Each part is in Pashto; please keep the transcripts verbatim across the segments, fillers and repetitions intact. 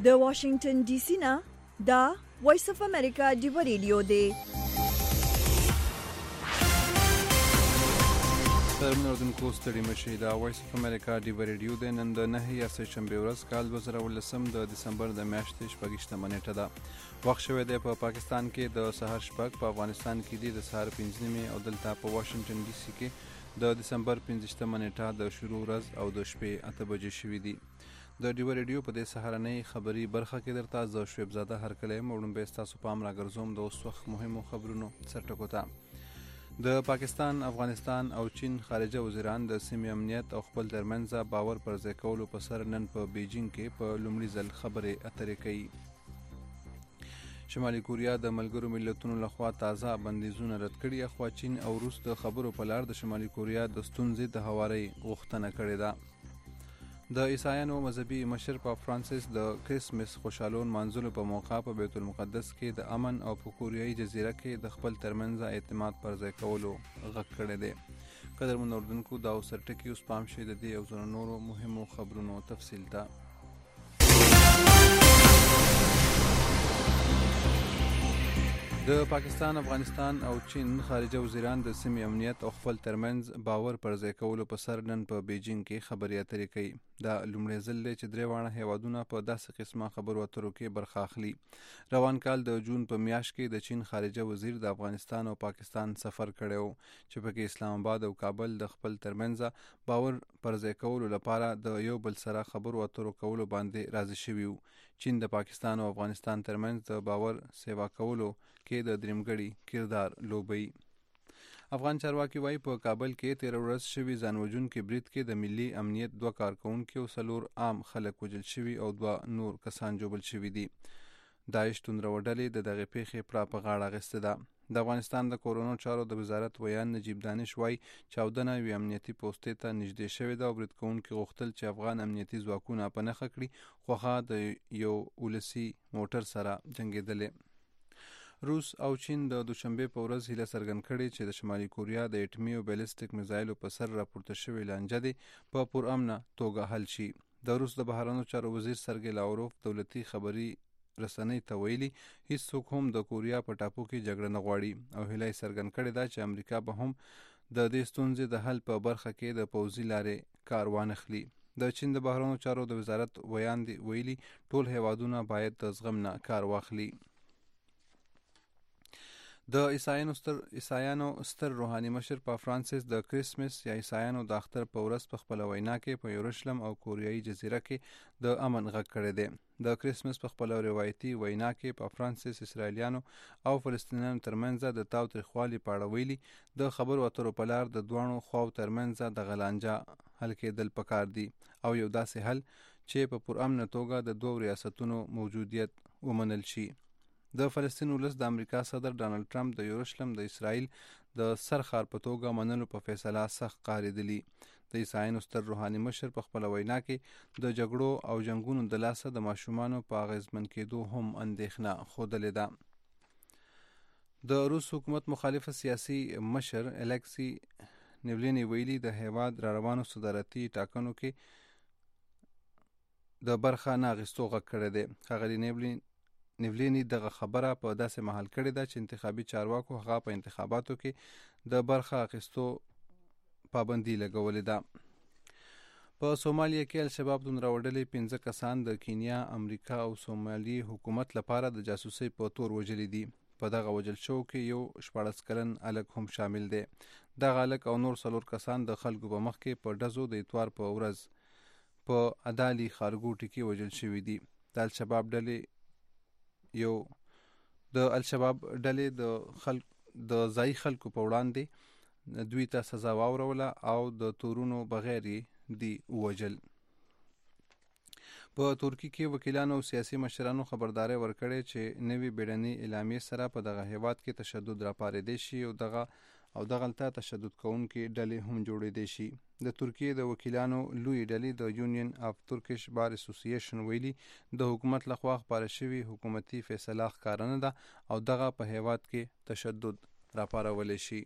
د واشنگټن ډي سي نه دا وایس اف امریکا ډیو ریډیو دی. ترمن اردوونکو ستړي مشي دا وایس اف امریکا ډیو ریډیو دی. نن د نهه یا سه شنبه ورځ کال دوه زره ولسم د دسمبر د میاشتې شپږیشتمه نیټه ده. وخت شوی دی په پاکستان کې د سهار شپږ، په افغانستان کې دی د سهار پنځه نیمې او دلته په واشنگټن ډي سي کې د دسمبر پنځویشتمه نیټه د شروع ورځ او د شپې اته بجې شوي دي. د ډیو ریډیو په دې سهارنۍ خبري برخه کې درته زه شعیب زاده هرکلی یم. وړاندې ستاسو پام راګرځوم د اوس وخت مهمو خبرونو سرټکو ته. د پاکستان، افغانستان او چین خارجه وزیران د سیمې امنیت او خپل ترمنځ باور پر ځای کولو په سر نن په بیجینګ کې په لومړي ځل خبرې اترې کوي. شمالي کوریا د ملګرو ملتونو لخوا تازه بندیزونه رد کړي، اخوا چین او روس د خبرو په لار د شمالي کوریا د ستونزې د هوارۍ غوښتنه کړې ده. د عیسایانو مذهبي مشر پاپ فرانسیس د کرسمس خوشحالو نمانځلو په موقع په بیت المقدس کې د امن او په کوریایي جزیره کې د خپل ترمنځ اعتماد پر ځای کولو غږ کړی دی. قدرمنو اردوونکو دا اوس سرټکي اوس پام شي د دې او ځینو نورو مهمو خبرونو تفصیل ته. د پاکستان، افغانستان او چین خارجه وزیران د سیمې امنیت او خپل ترمنځ باور پر ځای کولو په سر نن په بیجینګ کې خبرې اترې کوي. دا لومړی ځل دی چې درې واړه هیوادونه په داسې قسمه خبرو اترو کې برخه اخلي. روان کال د جون په میاشت کې د چین خارجه وزیر د افغانستان او پاکستان سفر کړی و چې پکې اسلام آباد او کابل د خپل ترمنځ باور پر ځای کولو لپاره د یو بل سره خبرو اترو کولو باندې راضي شوي وو. چین د پاکستان او افغانستان ترمنځ د باور سیوا کولو کې د درېمګړي کردار لوبوي. افغان چارواکي وایي په کابل کې تېره ورځ شوي ځانوژونکي برید کې د ملي امنیت دوه کارکوونکي او څلور عام خلک وژل شوي او دوه نور کسان ژوبل شوي دي. داعش توندرو ډلې د دغې پیښې پړه په غاړه اخیستې ده. د افغانستان د کورونو چارو د وزارت ویان نجیب دانش وایي چاودنه یوې امنیتي پوستې ته نږدې شوې ده او برید کوونکي غوښتل چې افغان امنیتي ځواکونه په نښه کړي، خو هغه د یو ولسي موټر سره جنګېدلې. روس او چین د دوشنبې په ورځ هیله څرګند کړې چې د شمالي کوریا د اټمي او بیلسټیک میزایلو په سر راپورته شوې لانجه دې په پرامنه توګه حل شي. د روس د بهرنیو چارو وزیر سرګی لاوروف دولتي خبري رسنۍ ته ویلي هیڅوک هم د کوریا په ټاپو کې جګړه نه غواړي او هیله یې څرګند کړې ده چې امریکا به هم د دې ستونزې د حل په برخه کې د پوځي لارې کار وانخلي. د چین د بهرنیو چارو د وزارت ویان دی ویلي ټول هیوادونه باید د زغم نه کار واخلي. د عیسایانو ستر عیسایانو ستر روحاني مشر پاپ فرانسیس د کرسمس یا عیسایانو د اختر په ورځ په خپله وینا کې په یروشلم او کوریایي جزیره کې د امن غږ کړی دی. د کرسمس په خپله روایتي وینا کې پاپ فرانسیس اسرائیلیانو او فلسطینیانو ترمنځ د تاوتریخوالي په اړه ویلي د خبرو اترو په لار د دواړو خواو ترمنځ د غلانجه حل کېدل پکار دي او یو داسې حل چې په پرامنه توګه د دوو ریاستونو موجودیت ومنل شي. د فلسطین ولس د امریکا صدر ډانلډ ټرمپ د یروشلم د اسرائیل د سرښار په توګه منلو په فیصله سخت قهرېدلي. د عیسایانو ستر روحاني مشر په خپله وینا کې د جګړو او جنګونو د لاسه د ماشومانو په اغیزمن کېدو هم اندېښنه ښودلې ده. د روس حکومت مخالفه سیاسي مشر الکسی نیولیني ویلي د هیواد را روانو صدارتي ټاکنو کې د برخه نه اخیستو غږ کړی دی. ښاغلي نیولین نیولیني دغه خبره په داسې محل کړې ده چې انتخابي چارواکو هغه په انتخاباتو کې د برخه اخیستو پابندي لګولې ده. په سومالیا کې الشباب توندرو ډلې پنځه کسان د کینیا، امریکا او سومالي حکومت لپاره د جاسوسۍ په تور وژلي دي. په دغه وژل شو کې یو شپاړس کلن هلک هم شامل دی. دغه هلک او نور څلور کسان د خلکو په مخ کې په ډزو د اتوار په ورځ په ادالي ښارګوټي کې وژل شوي دي. د الشباب ډلې یو د الشباب ډلې د خلک د ځایي خلکو په وړاندې دوی ته سزا واوروله او د تورونو بغیر یې دی ووژل. په ترکیه کې وکیلانو او سیاسي مشرانو خبرداری ورکړې چې نوې بیړنۍ اعلامیې سره په دغه هیواد کې تشدد راپارېدی شي او دغه او دغلته تشدد کوونکې ډلې هم جوړېدی شي. د ترکیې د وکیلانو لوی ډلې د یونین اف ترکش بار اسوسییشن ویلي د حکومت لخوا خپاره شوې حکومتي فیصله ښکاره نه ده او دغه په هیواد کې تشدد راپارولی شي.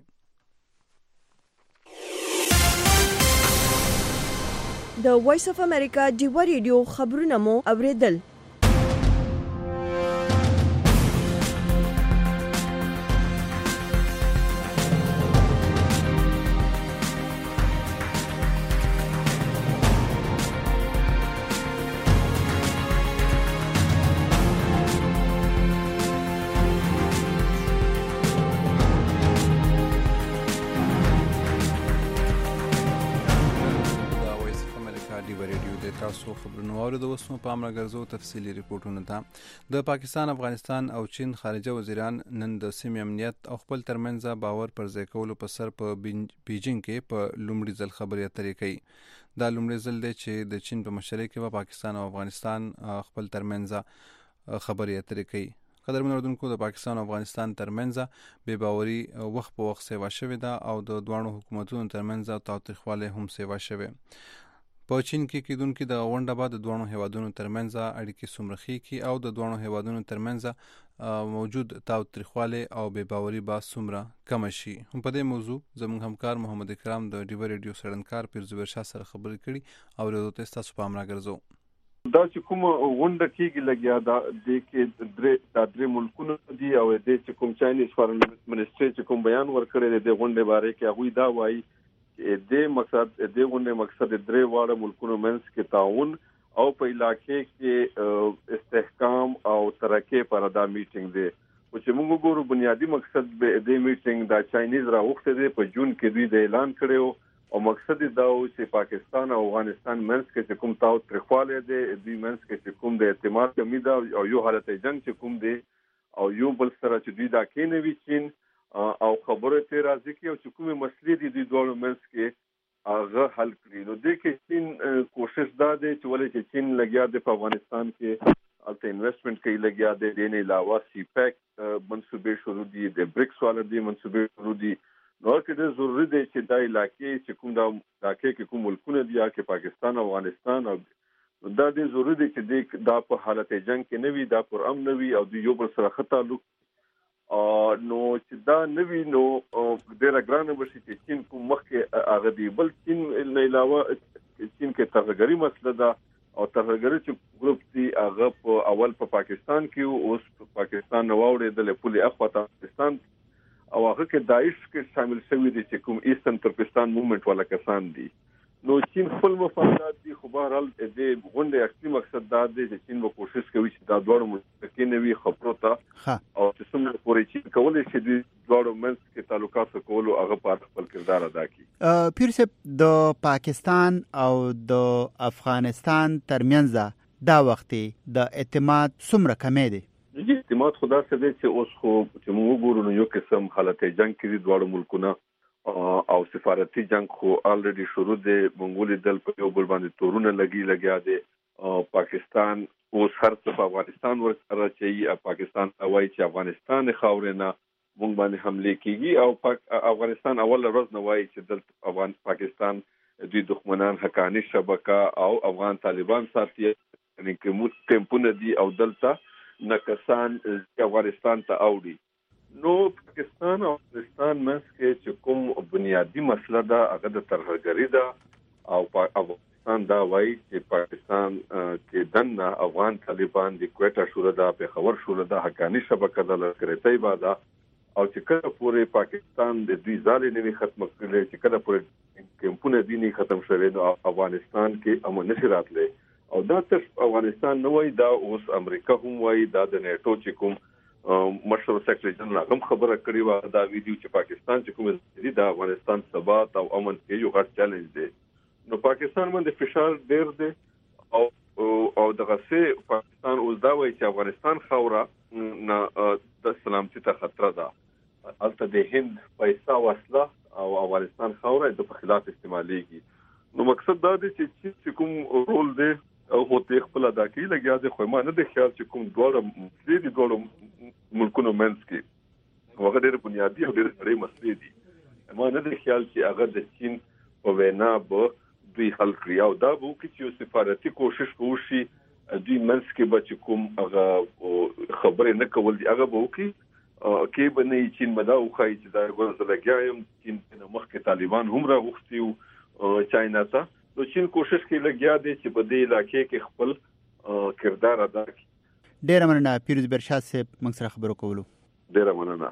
د وایس اف امریکا ډیو ریډیو خبرونه مو اوریدل. امریکا ډیو ریډیو د تاسو خبرونه اورئ. د وسمو په امر ګرځو تفصیلی ریپورتونه ته د پاکستان، افغانستان او چین خارجه وزیران نن د سیمې امنیت او خپل ترمنځ باور پر ځای کولو په سر په بیجینګ کې په لومړي ځل خبرې اترې کوي. دا لومړی ځل دی چې د چین په مشرۍ کې په پاکستان او افغانستان خپل ترمنځ خبرې اترې کوي. قدرمن اوریدونکو، د پاکستان او افغانستان ترمنځ بې باوري وخت په وخت سیوا شوې ده او د دواړو حکومتونو ترمنځ تاوتریخوالی هم سیوا شوی. په چین کې کېدونکي د غونډه به د دواړو هیوادونو ترمنځ اړیکې څومره ښې کړي او د دواړو هیوادونو ترمنځ موجود تاوتریخوالی او بې باوري به څومره کمه شي. هم په دې موضوع زموږ همکار محمد اکرام د ډیو ریډیو سړندکار پیرزبیر شاه سره خبرې کړي او ورته ته ستاسو په امر ګرځو. دا چې کوم غونډه کېږي لګیا دا د کې درې د درې ملکونو دي او د چې کوم چاینیز فارن منسټری چې کوم بیان ورکړی د غونډې باره کې هغه دا وایي چې د مقصد د غونډې مقصد درې واړه ملکونو منځ کې تعاون او په علاقې کې استحکام او ترقی پر دا میټینګ دی. او چې موږ ګورو بنیادی مقصد به د میټینګ دا چاینیز راوخته دی په جون کې دوی د اعلان کړو او مقصد دا و چې پاکستان او افغانستان منځ کې چې کوم تاوتریخوالی دی دوی منځ کې چې کوم د اعتماد کمی ده او یو حالت جنګ چې کوم دی او یو بل سره چې دوی دا کېنوي چین او خبرو ته راځي کې او چې کومې مسلې دي دوی دواړو منځ کې هغه حل کړي. نو دې کې چین کوشش دا دی چې ولې چې چین لګیا دی په افغانستان کې هلته انویسټمنټ کوي لګیا دی. دې نه علاوه سی پیک منصوبې شروع دي، د برکس والا دي منصوبې شروع دي. نو کې ضروري دی چې دا علاقې چې کوم دا علاقې کې کوم ملکونه دي یا کې پاکستان او افغانستان او دا د ضروري دی چې دا په حالت جنگ کې نه وي، دا پر امن نه وي او د یو بل سره ښه تعلق نو چې دا نه وي نو ډېره ګرانه به شي چې چین کوم مخکې هغه دی. بل چین نه علاوه چین کې ترهګري مسله ده او ترهګري چې ګروپ دی هغه په اول په پاکستان کې اوس په پاکستان نه واوړېدل پولې اخوا پاکستان او هغه کې داعش کې شامل شوی دي چې کوم ایسترن ترکستان موومنټ والا کسان دي. نو چین خپل مفادات دي خو بهرحال د غونډې اصلي مقصد دا دی چې چین به کوشش کوي چې دا دواړو ملکونه نوي خبرو ته او چې څومره پورې چین کولی شي دوی دواړو منځ کې تعلقات کولو هغه په خپل کردار ادا کړي. پیر صاحب، د پاکستان او د افغانستان ترمنځ دا وختي د اعتماد څومره کمی دی؟ اعتماد خدا څه دی چې اوس خو چې موږ ګورو نو یو قسم حالت جنگ کې دي دواړو ملکونه او سفارتي جنگ خو الریډي شروع دی. منګولي دل په یو بل باندې تورونه لګي لګیا دي. پاکستان اوس هر څه په افغانستان ورچي پاکستان وایي چې افغانستان خاورې نه موږ باندې حمله کیږي او افغانستان اول ورځ نه وایي چې دلته افغان پاکستان دوی دښمنان حقانی شبکه او افغان طالبان ساتي یعنی کوم ټیمپونه دي او دلته نکسان افغانستان ته اوړي. نو پاکستان او افغانستان منځ کې چې کوم بنیادی مسله ده هغه د ترهګري ده او افغانستان دا وایي چې پاکستان کې دننه افغان طالبان د کوټه شوره ده، پېښور شوره ده، حقانی شبکه ده، لښکرې طیبه ده او چې کله پورې پاکستان د دوی ځالې نه وي ختمه کړلی، چې کله پورې کیمپونه دي نه ختم شوي نو افغانستان کې امن نشي راتلی. او دا صرف افغانستان نه وایي، دا اوس امریکا هم وایي، دا د نیټو چې کوم مشر سیکرټري جنرال هم خبره کړې وه دا ویډیو چې پاکستان چې کوم دي د افغانستان ثبات او امن کې یو غټ چیلنج دی. نو پاکستان باندې فشار ډېر دی او او دغه څه پاکستان اوس دا وایي چې افغانستان خاوره نه د سلامتي ته خطر ده. هلته د هند پیسه وسله او افغانستان خاوره د په خلاف استعمالېږي. نو مقصد دا دی چې کوم رول دی او هوته خپل ادا کوي لګیا دی. خو ما نه د خیال چې کوم دواړه مسلې دي دواړو ملکونو منځ کې هغه ډېر بنیادي او ډېر سړې مسلې دي. ما نه د خیال چې هغه د چین په وینا به دوی حل کړي او دا به وکړي چې یو سفارتي کوشش به وشي دوی منځ کې به چې کوم هغه خبرې نه کول دي هغه به وکړي کې به نه چین به دا وښایي چې دا ګوره لګیا یم. چین نه مخکې طالبان هم راغوښتي وو چاینا ته. نو چین کوشش کې لګیا دی چې په دې علاقې کې خپل کردار ادا کړي. ډېره مننه پیرزبیر شاه صاحب موږ سره خبرو کولو. ډېره مننه.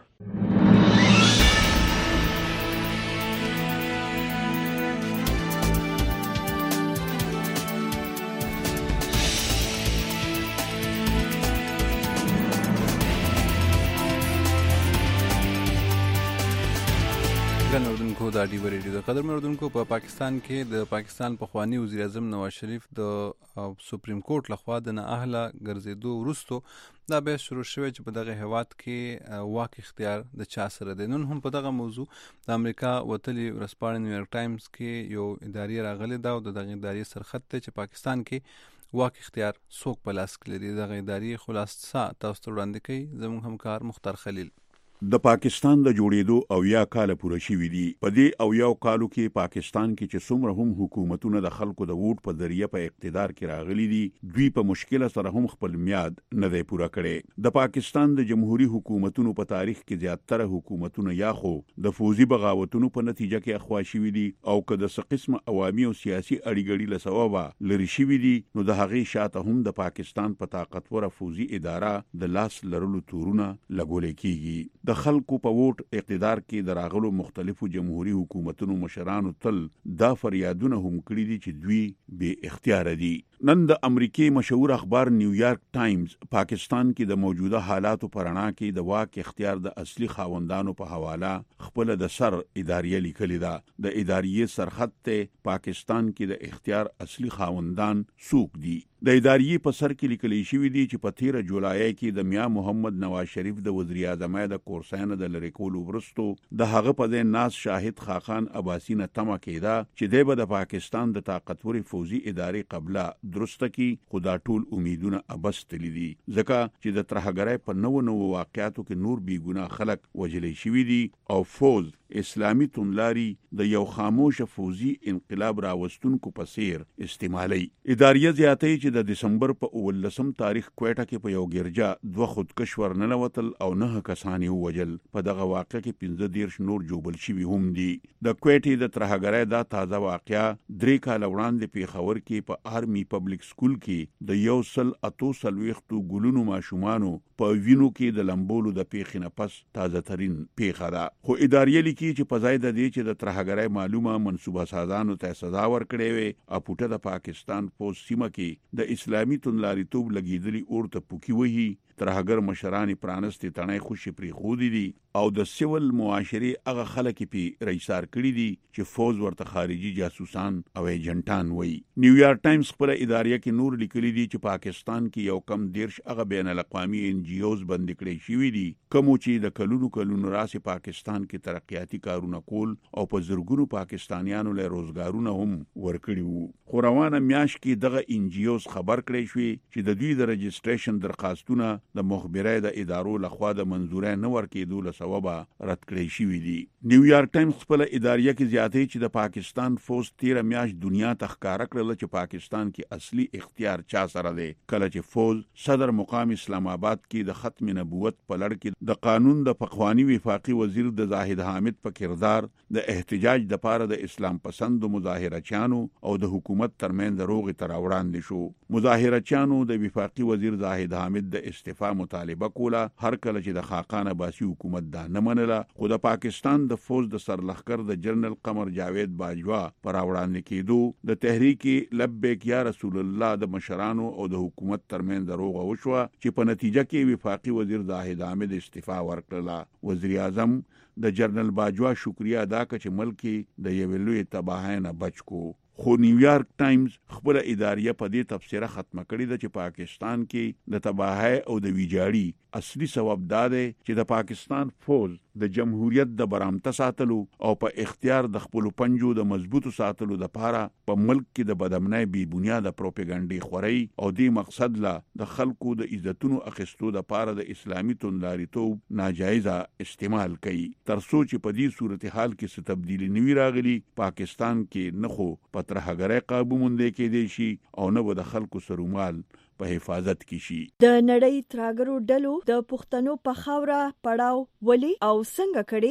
کوو دا ډیوه ریډیو د قدر مردونکو په پاکستان کې د پاکستان پخوانی وزیر اعظم نواز شریف د سپریم کورټ لخوا د نااهله ګرځېدو وروستو دا بحث شروع شوی چې په دغه هیواد کې واک اختیار د چا سره دی. نن هم په دغه موضوع د امریکا وتلي ورځپاڼې نیویارک ټایمز کې یو ادارې راغلی ده او د دغه ادارې سرخط دی چې پاکستان کې واک اختیار څوک په لاس کې لري. دغه ادارې خلاصه تاسو ته وړاندې کوي زموږ همکار مختار خلیل. د پاکستان د جوړېدو او یا کال پوره شوي دي. په دې او یو کالو کې پاکستان کې چې څومره هم حکومتونه د خلکو د ووټ په ذریعہ په اقتدار کې راغلي دي دوی په مشکله سره هم خپل میاد نه دی پوره کړی. د پاکستان د جمهوریت حکومتونو په تاریخ کې زیاتره حکومتونه یا خو د فوزي بغاوتونو په نتیجه کې اخوا شوي دي او که د څه قسمه عوامي او سیاسي اړیګړي له سببه لرې شوي دي نو د هغې شاته هم د پاکستان په طاقتوره فوزي اداره د لاس لرلو تورونه لګولې کیږي. د خلکو په ووټ اقتدار کې د راغلو مختلفو جمهوریت حکومتونو مشرانو تل دا فریادونه هم کړي دي چې دوی بې اختیار دي. نن د امریکای مشهور اخبار نیویارک ټایمز پاکستان کې د موجوده حالاتو پرانا کې د واک اختیار د اصلي خاوندانو په حواله خپل د سر ادارې لیکلي ده. د ادارې سرخط ته پاکستان کې د اختیار اصلي خاوندان څوک دي. د ادارې په سر کې لیکل شوی دی چې په تیره جولای کې د میا محمد نواز شریف د وزیر اعظم د کورسین د لری کولو ورستو د هغه په ځای ناز شاهد خاقان عباسی نه تمه کېده چې د پاکستان د طاقتوري فوزي ادارې قبله درسته کی خدا ټول امیدونه ابستلی دي ځکه چې د ترهګرۍ په نو نو واقعاتو کې نور بی ګناه خلک وجلې شوی دي او فوز اسلامی تونلاری د یو خاموش فوزي انقلاب راوستونکو په سیر استعمالي. ادارې زیاتې چې د دسمبر په اولسم تاریخ کوټه کې په یو ګرجا دوه خودکش ورننوتل او نه کسانی وجل. په دغه واقع کې پنځه دیرش نور جوبل شوي هم دي. د کوټې د ترهګرۍ دا تازه واقعا درې کال وړاندې پیښور کې په آرمي پبلک سکول کې د یو سل اتو سلويختو ګلونو ماشومانو په وینو کې د لمبولو د پیښې نه پس تازه ترين پیښه ده. خو ادارې کی چې په ځای د دې چې د ترهګرۍ معلومه منصوبه سازانو ته سزا ورکړې وي اپوټه د پاکستان په سیمه کې د اسلامي تونلاریتوب لګیدلی اورته پوکي وهي ترهګر مشران پرانستي تڼۍ خوشي پری خودي دي او د سیول معاشري هغه خلک په رئیسار کړی دي چې فوز ورته خارجي جاسوسان او ایجنټان وي. نیویارک ټایمز خپل ادارې کې نور لیکلي دي چې پاکستان کې یو کم دیرش هغه بین الاقوامي ان جی اوز بند کړي شوي دي کوم چې د کلونو کلونو راسي پاکستان کې ترقیاتي کارونه کول او په زرګونو پاکستانیانو له روزګارونه هم ورکړي وو. خو روانه میاشت کې دغه ان جی اوز خبر کړی شوی چې د دوی د رجسټریشن درخواستونه د مخبرۍ د ادارو لخوا د منظورۍ نه ورکېدو له سببه رد کړی شوي دي. نیویارک ټایمز خپل ادارې کې زیاتې چې د پاکستان فوز تیره میاشت دنیا ته ښکاره کړل چې پاکستان کې اصلي اختیار چا سره دی کله چې فوز صدر مقام اسلام آباد کې د ختم نبوت په لړ کې د قانون د پخوانی وفاقي وزیر د زاهد حامد په کردار د احتجاج د پاره د اسلام پسند مظاهرچیانو او د حکومت ترمنځ روغې تر وړاندې شو. مظاهرچیانو د وفاقي وزیر زاهد حامد د استعفا مطالبه کوله هر کله چې د خاقان عباسی حکومت دا نه منله. خو د پاکستان د فوز د سرلښکر د جنرال قمر جاوید باجوا پر وړاندې کېدو د تحریک لبیک یا رسول الله د مشرانو او د حکومت ترمنځ روغه وشوه چې په نتیجه کې وفاقي وزیر زاهد حامد استعفا ورکړه. وزیر اعظم د جنرال باجوا شکریا ادا کړ چې ملک د یوې لوی تباهۍ نه بچ کو. خو نیویارک ټایمز خپل ادارې په دې تفسیره ختمه کړې ده چې پاکستان کې د تباهۍ او د ویجاړي اصلي سبب دا دی چې د پاکستان فوز د جمهوریت د برامته ساتلو او په اختیار د خپل پنجو د مضبوطو ساتلو د پاره په ملک کې د بدامنۍ بی بنیاده پروپاګاندا خوري او دې مقصد لا د خلکو د عزتونو اخیستو د پاره د اسلامي تونداریتوب ناجایزه استعمال کوي. تر څو چې په دې صورتحال کې څه تبدیلی نوي راغلي پاکستان کې نه خو په ترهګرۍ قابو مونږ کې دي شي او نه به د خلکو سرومال په حفاظت کې شي. د نړۍ ترهګرو ډلو د پښتنو په خاوره پړاو ولي او څنګه کړي؟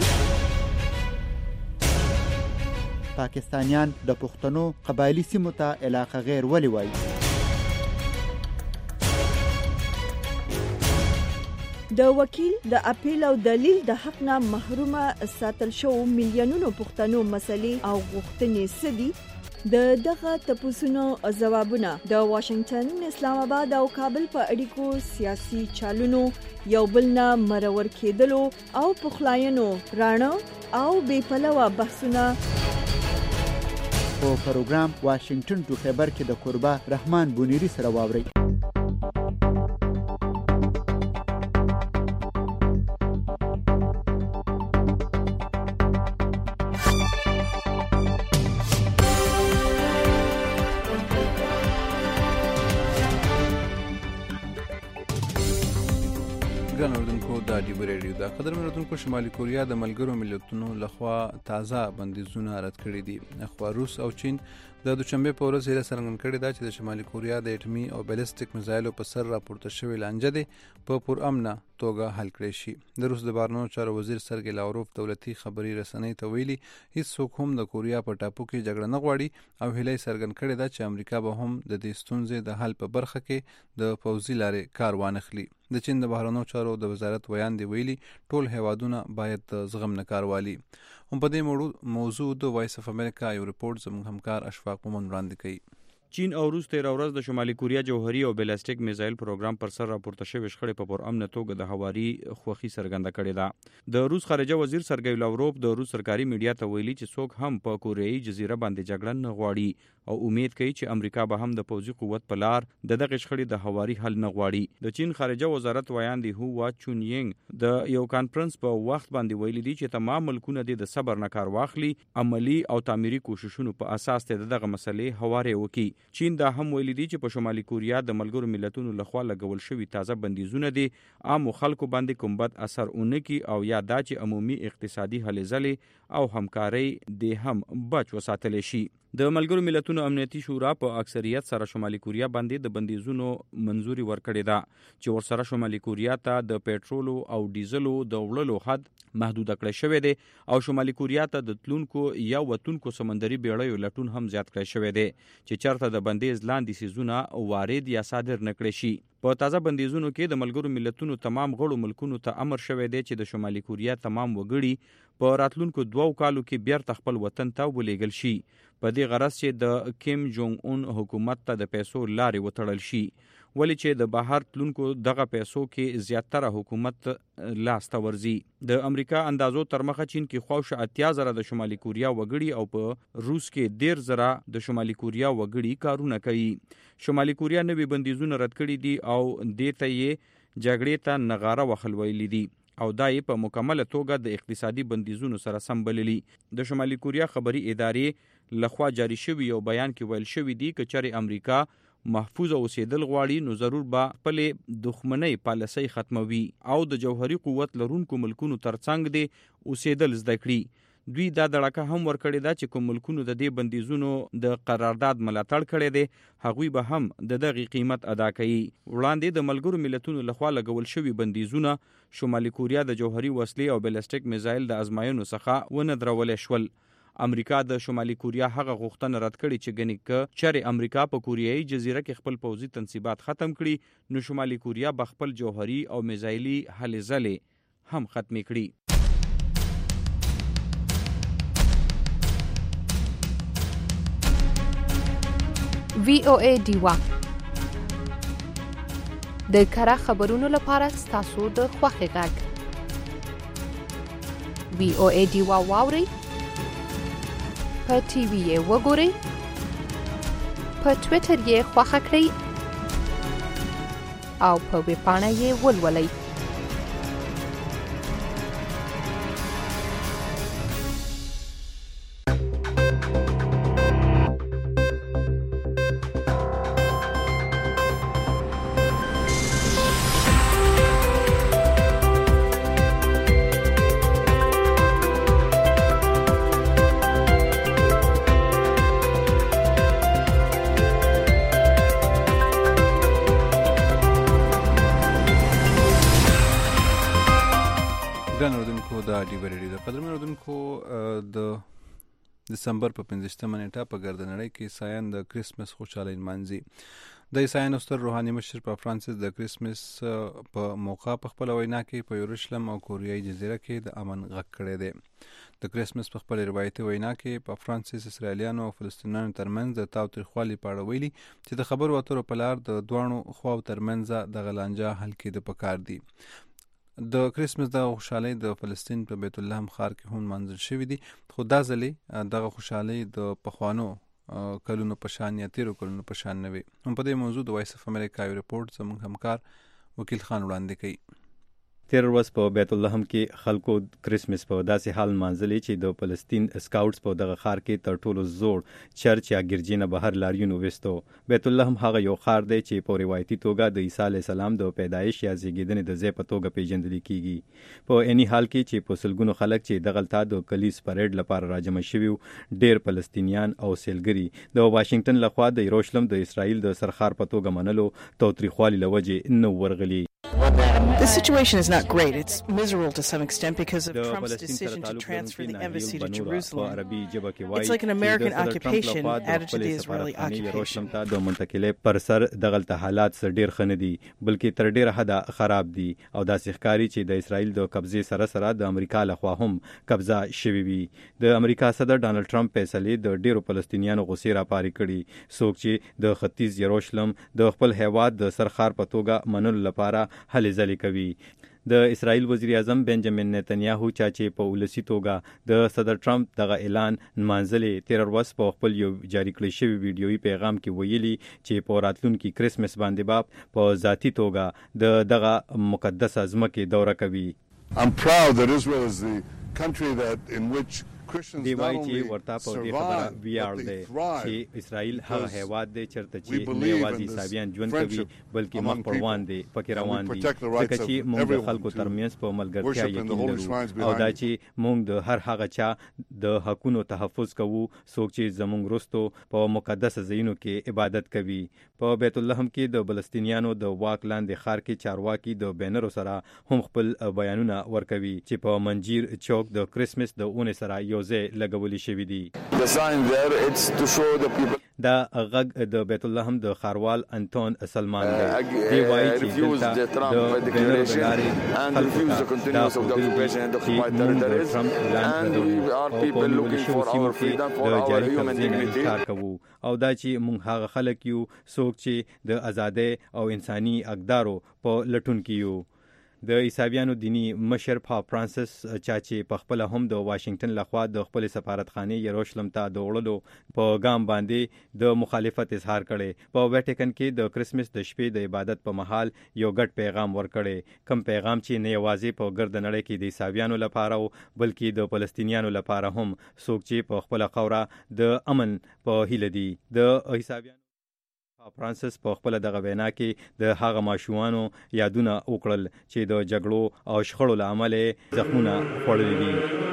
پاکستانیان د پښتنو قبایلی سیمو ته علاقه غیر ولي وایي؟ د وکیل د اپیل او دلیل د حق نه محرومه ساتل شو میلیونونو پښتنو مسلې او غوښتنې سدي د دغه تپوسونو ځوابونه د واشنگټن، اسلام آباد او کابل په اړیکو سیاسي چالونو یو بل نه مرور کېدلو او پخلاینو رانه او بې پلوه بحثونه په پروګرام واشنگټن ټو خیبر کې د قربا رحمان بونیری سره واوري. ګران اوریدونکو د ډیو ریډیو د قدر اوریدونکو شمالي کوریا د ملګرو ملتونو لخوا تازه بندیزونه رد کړي دي. خو روس او چین د دوشنبه په ورځ یې څرګند کړی دا چې د شمالي کوریا د اټومي او بیلستیک میزایلو په سر راپورته شوی لانجه دی په پرامنه توګه حل کړی شي. د روس د بهرنیو چارو وزیر سرګی لاوروف دولتي خبري رسنۍ ته ویلي هیڅ څوک هم د کوریا په ټاپو کې جګړه نه غواړي او هیله څرګند کړې ده چې امریکا به هم د دې ستونزې د حل په برخه کې د پوځي لارې کار وانخلي. د چین د بهرنیو چارو د وزارت ویان دی ویلي ټول هیوادونه باید د زغم نه کار والی. هم په دې موضوع د وایس اف امریکا یو رپورت زموږ همکار اشفاق مومن وړاندې کوي. چین او روس تیر ورځ د شمالي کوریا جوهري او بیلستیک میزایل پروګرام پر سر راپورته شوی شخړې په پرامن توګه د هواري خوخي سرګنده کړې ده. د روس خارجه وزیر سرګی لاوروف د روس سرکاري میډیا ته ویلي چې څوک هم په کوریايي جزیره باندې جګړه نه غواړي او امید کوي چې امریکا به هم د پوځي قوت په لار د دغه شخړې د هواري حل نه غواړي. د چین خارجه وزارت ویان دی هو وا چونینګ د یو کانفرنس په وخت باندې ویلي دي چې تمام ملکونه د صبر نه کار واخلي، عملی او تعمیري کوششونو په اساس ته دغه مسلې هواري وکړي. چین دا هم ویلي دي چې په شمالي کوریا د ملګرو ملتونو لخوا لګول شوی تازه بندیزونه دي عام خلکو باندې کوم بد اثر اونکي او یا دا چې عمومي اقتصادي هلې ځلې او همکاري د هم بچ وساتل شي. د ملګرو ملتونو امنیتي شورا په اکثریت سره شمالي کوریا باندې د بندیزونو منزوري ورکړې ده چې ورسره شمالي کوریا ته د پېټرولو او ډیزلو د وړلو حد محدود کړی شوی دی او شمالي کوریا ته د تلونکو یا وتونکو سمندري بیړیو لټون هم زیات کړی شوی دی چې چرته د بندیز لاندې سیزونه وارد یا صادر نکړي شي. په تازه بندیزونو کې د ملګرو ملتونو تمام غړو ملکونو ته امر شوی دی چې د شمالي کوریا تمام وګړي په راتلونکو دوو کالو کې بیرته خپل وطن ته ولېږل شي په دې غرض چې د کیم جونګ اون حکومت ته د پیسو لارې وتړل شي، ولی چې د بهر تلونکو دغه پیسو کې زیاتره حکومت لاس ته ورځي. د امریکا اندازو تر مخه چین کې خواوشه اتیا زره د شمالي کوریا وګړي او په روس کې ډیر زره د شمالي کوریا وګړي کارونه کوي. شمالي کوریا نوې بندیزونه رد کړي دي او دې ته یې جګړې ته نغاره وهل ویلي دي او دا یې په مکمله توګه د اقتصادي بندیزونو سره سم بللي. د شمالي کوریا خبري ادارې لخوا جاری شوی یو بیان کې ویل شوی دی چې چېرې امریکا محفوظ اوسېدل غواړي نو ضرور به خپلې دښمنۍ پالیسۍ ختموي او د جوهري قوت لرونکو ملکونو ترڅنګ دی اوسېدل زده کړي. دوی دا دړکه هم ورکړې ده چې کوم ملکونو د دې بندیزونو د قرارداد ملاتړ کړی دی هغوی به هم د دغې قیمت ادا کوي. وړاندې د ملګرو ملتونو لخوا لګول شوي بندیزونه شمالي کوریا د جوهري وسلې او بیلستیک میزایل د ازمایښتونو څخه ونه درولې شول. امریکا د شمالي کوریا هغه غوښتنه رد کړې چې ګنې که چېرې امریکا په کوریایي جزیره کې خپل پوځي تنصیبات ختم کړي نو شمالي کوریا به خپل جوهري او میزایلي هلې ځلې هم ختمې کړي. وی او ای ډیوا د کره خبرونو لپاره ستاسو د خوښې غږ وی او ای ډیوا واورئ، په ټي وي یې وګورئ، په ټویټر یې خوښه کړئ او په ویب پاڼه یې ولولئ. د دسمبر په پنځه ویشتمه نیټه په ګرد نړۍ کې سایان د کریسمس خوشحالۍ نمانځي. د عیسایانو ستر روحاني مشر پاپ فرانسیس د کریسمس په موقع په خپل وینا کې په یروشلم او کوریايي جزیره کې د امن غږ کړی دی. د کریسمس په خپل روایتي وینا کې پاپ فرانسیس اسرائیلیانو او فلسطینیانو ترمنځ د تاوتریخوالي په اړه ویلي چې د خبرو اترو په لار د دواړو خواو ترمنځ د غلانجه حل کېده پکار دي. د کریسمس د خوشحالۍ د فلسطین په بیت الله ښار کې هم منځل شوی دي، خو دا ځلې دغه خوشحالۍ د پخوانو کلونو په شان یا تیرو کلونو په شان نه وي. هم په دې موضوع د وایس اف امریکا یو رپورټ زموږ همکار وکیل خان وړاندې کوي. تیر ورځ په بیت اللحم کې خلکو کریسمس په داسې حال مانځلې چې د فلسطین سکاوټس په دغه ښار کې تر ټولو زوړ چرچ یا ګرجې نه بهر لاریون وویستو. بیت اللحم هغه یو ښار دی چې په روایتي توګه د عیسی علیه السلام د پیدایش یا زیږېدنې د ځای په توګه پیژندل کېږي. په عیني حال کې چې په سلګونو خلک چې دغلته د کلیز پریډ لپاره راجمع شوي ډېر فلسطینیان او سیلګري د واشنگټن لخوا د یروشلم د اسرائیل د سرښار په توګه منلو تاوتریخوالي له وجې نه ورغلي. The situation is not great. It's miserable to some extent because of Trump's decision to transfer the embassy to Jerusalem. It's like an American occupation added to the Israeli occupation. د منتقلې پر سر دغلته حالات سره ډیر ښه نه دي، بلکې تر ډیره حده خراب دي او داسې ښکاري چې د اسرائیل د قبضې سره سره د امریکا لخوا هم قبضه شوي وي. د امریکا صدر ډانلډ ټرمپ فیصلې د ډیرو فلسطینیانو غوسې راپارې کړي، څوک چې د ختیځ یروشلم د خپل هیواد د سرښار په توګه منلو لپاره هلې ځلې کوي. د اسرائیل وزیر اعظم بنجامین نتنیاهو چا چې په ولسی توګه د صدر ټرمپ دغه اعلان نمانځلې تیر ورځ په خپل یو جاری کړی شوی ویډیویي پیغام کې ویلي چې په راتلونکي کریسمس باندې به په ذاتی توګه د دغه مقدسه ځمکې دوره کوي. I'm proud that Israel is the country that in which دی وایي چې ورته په دې خبره ویاړ دی چې اسرائیل هغه هیواد دی چېرته چې نه یوازې عیسویان ژوند کوي بلکې مخ پر روان دی پکې روان دي، ځکه چې موږ د خلکو ترمنځ په ملګرتیا یقین لرو او دا چې موږ د هر هغه چا د حقونو تحفظ کوو څوک چې زموږ وروستو په مقدسه ځایونو کې عبادت کوي. په بیت اللحم کې د فلسطینیانو د واک لاندې ښار کې چارواکي د بینرو سره هم خپل بیانونه ورکوي چې په منجیر چوک د کریسمس د اونې سره یو ځای لګولي شوي دي. دا غږ د بیت اللحم د ښاروال انتون سلمان دی. دی وایي چې دلته د بینرو د لارې خلکو ته دا ښودل دي چې موږ د ټرمپ اعلان ردوو او په نیولو شویو سیمو کې د جاري قبضې نه انکار کوو او دا چې موږ هغه خلک یو څوک چې د ازادۍ او انساني حقدارو په لټون کې یو. د عیسویانو دینی مشر پاپ فرانسیس چا چې په خپل هم د واشنگټن لخوا د خپل سفارتخانه یروشلم ته د وړلو په ګام باندې د مخالفت اظهار کړي. په ویټیکن کې د کریسمس د شپې د عبادت په مهال یو ګډ پیغام ورکړي، کوم پیغام چې نه یوازې په ګرد نړۍ کې د عیسویانو لپاره بلکې د فلسطینیانو لپاره هم څوک چې په خپل خوره د امن په هیله دي. د عیسویانو فرانسیس په خپل دغه وینا کې د هغه ماشومانو یادونه وکړل چې د جګړو او شخړو له امله زخمونه خوړلي دي.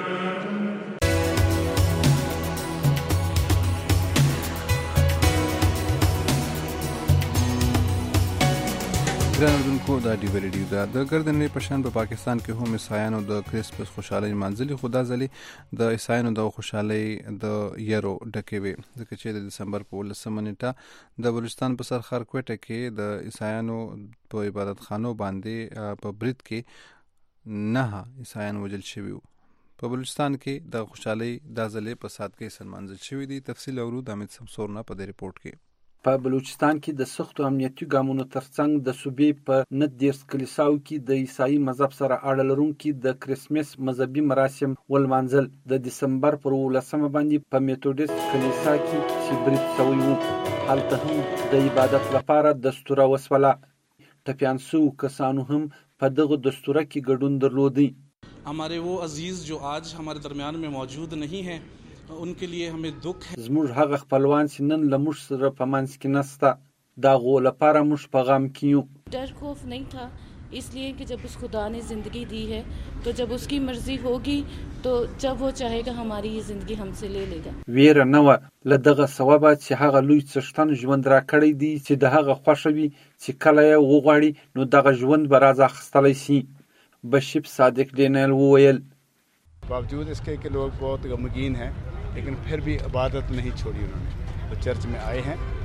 ګرانوونکو دا ډیو ریډیو دا د ګردنې په شان په پاکستان کې هم عیسایانو د کریسمس خوشحالۍ مانځلي، خو دا ځلې د عیسایانو د خوشحالۍ د یرو ډکې وي، ځکه چې د دسمبر په ولسمه نیټه د بلوچستان په سر ښار کوټه کې د عیسایانو په عبادت خانو باندې په برید کې نه عیسایان وژل شوي وو. په بلوچستان کې د خوشحالۍ دا ځلې په سادګۍ سره مانځل شوي دي. تفصیل اورو د امید سمسور نه په دې رپورټ کې. په بلوچستان کې د سختو امنیتي ګامونو ترڅنګ د صوبې په نه دیرش کلیساو کې د عیسائی مذهب سره اړه لرونکي د کریسمس مذهبي مراسم ولمانځل. د دسمبر پر ولسمه باندې په میتودیست کلیسا کې چې برید شوی و هلته هم د عبادت لپاره دستوره وسوله. ټپیان شوو کسانو هم په دغه دستوره کې ګډون درلودی. हमारे वो अजीज जो आज हमारे दरमियान में मौजूद नहीं हैं उनके लिए हमें दुख है. زموږ هغه خپلوان چې نن له موږ سره په منځ کې نسته د هغو لپاره موږ په غم کې یو. डर खौफ नहीं था इसलिए कि जब उस खुदा ने ज़िंदगी दी है तो जब उसकी मर्जी होगी तो जब वो चाहेगा हमारी ये ज़िंदगी हमसे ले लेगा. ویره نه وه له دغه سببه چې هغه لوی څښتن ژوند را کړی دی چې د هغه خوښه وي چې کله یې وغواړي نو دغه ژوند به راز اخیستلی شي. بشیب صادق ډینیل وویل باوجود इसके कि लोग बहुत गमगीन हैं लेकिन फिर भी इबादत नहीं छोड़ी उन्होंने, तो चर्च में आए हैं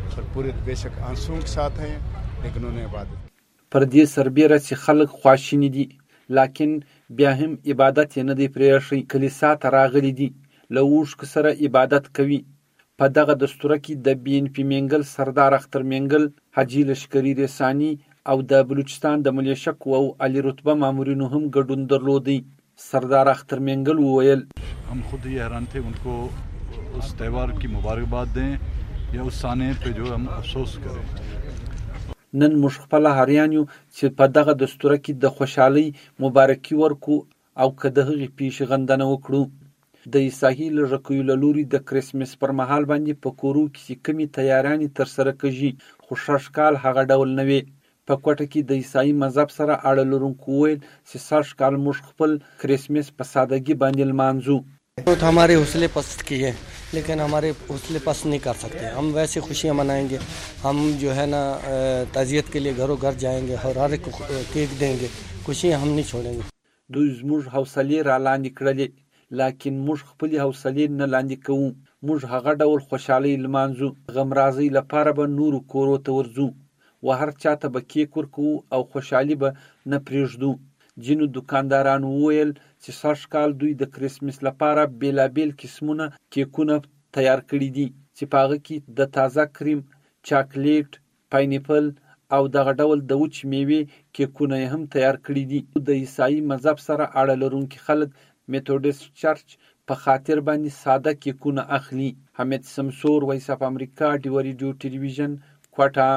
और पूरे बेशक आंसुओं के साथ हैं लेकिन उन्हें इबादत پر دې سربیره چې خلک خواشیني دي لکن بیا هم عبادت یې نه دی پرېښی. کلیسا ته راغلي دي له اوښکو سره عبادت کوي. په دغه دستوره کې د بي ان پي مینګل سردار اختر مینګل، حاجي لشکري ریساني او د بلوچستان د ملیشه قواو عالي رتبه مامورینو هم ګډون درلودی. سردار اختر مینګل وویل हम खुद ही हैरान थे उनको उस त्यौहार की मुबारकबाद दें या उस साने पे जो हम अफसोस करें. نن موږ خپل هریان یو چې په دغه دستوره کې د خوشحالۍ مبارکي ورکو او که د هغې پیښې غندنه وکړو. د عیساهي لږکیو له لوري د کرسمس پر مهال باندې په کورو کې چې کمې تیارانې ترسره کېږي خو سږ کال هغه ډول نه وې. په کوټه کې د عیسايي مذهب سره اړه لرونکو وویل چې سږ کال موږ خپل کرسمس په سادګي باندې لمانځو. हमारे हौसले पस्त की है लेकिन हमारे हौसले पस्त नहीं कर सकते. हम वैसे खुशियाँ मनाएंगे. हम जो है ना ताज़ियत के लिए घरों घर जाएंगे और हर एक केक देंगे. खुशियाँ हम नहीं छोड़ेंगे. دوی زموږ حوصلې را لاندې کړلې لکن موږ خپلې حوصلې نه لاندې کوو. موږ هغه ډول خوشحالۍ لمانځو. غمرازۍ لپاره به نورو کورو ته ورځو و هر چاته به کیک ورکوو او خوشحالي به نه پرېږدو. ځینو دکاندارانو وویل چې سږ کال دوی د کرسمس لپاره بیلابیل قسمونه کیکونه تیار کړي دي چې په هغه کې د تازه کریم، چاکلیټ، پاینیپل او دغه ډول د وچ میوې کیکونه یې هم تیار کړي دي. د عیسايي مذهب سره اړه لرونکي خلک میتودست چرچ په خاطر باندې ساده کیکونه اخلي. حمید سمسور، وایس اف امریکا، ډیو ریډیو ټلویزیون، کوټه.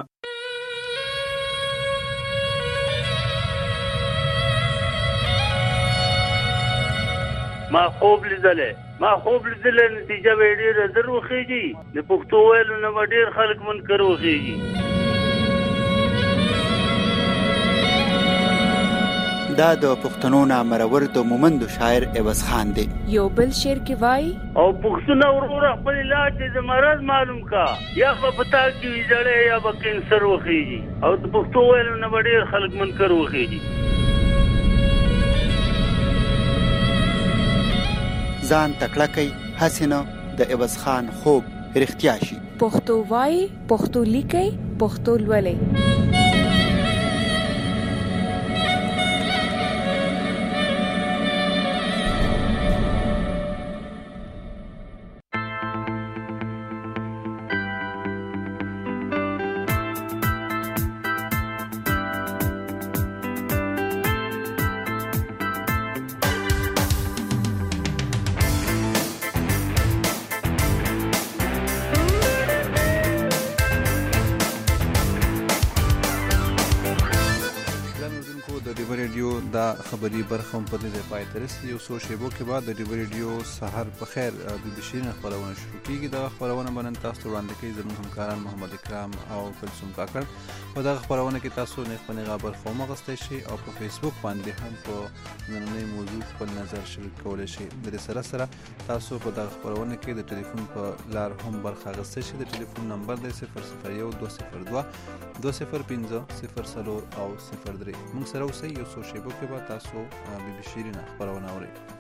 ما خوب لیدلې ما خوب لیدلې نتیجه به ډېره زر وخېږي. د پښتو ویلو نه به ډېر خلک منکر وخېږي. دا د پښتنو نامرور د مومندو شاعر عوض خان دی. یو بل شعر کې وایي او پښتون وروره خپل علاج د مرض معلوم کا یا په پتا کې ویځړې یا به کینسر وخېږي او د پښتو ویلو نه به ډېر خلک منکر وخېږي. ځان تکړه کوي هسې نه د عوض خان خوب رښتیا شي. پښتو وایي، پښتو لیکي، پښتو لولي. دا خبري برخه هم په دې پای ته رسېدي. یو څو شیبو کې بعد د ډیو ریډیو سحر په خیر د بشیرین خبرونه شروع کیږي. دا خبرونه باندې تاسو ته وړاندې کوي زموږ همکاران محمد اکرام او کلثوم کاکړ. په دغه خبرونه کې تاسو نه خپل خبر خو مغستې شي او په فیسبوک باندې هم په نننۍ موضوع خپل نظر شریک کولای شي. د سره سره تاسو په دغه خبرونه کې د ټلیفون په لار هم برخه اخیستئ شي. د ټلیفون نمبر دی صفر صفر یو دوه صفر دوه دوه صفر پنځه صفر څلور او صفر درې. موږ سره اوسئ. یو څو شیبو کې به تاسو بي بي شیرین خبرونه اورئ.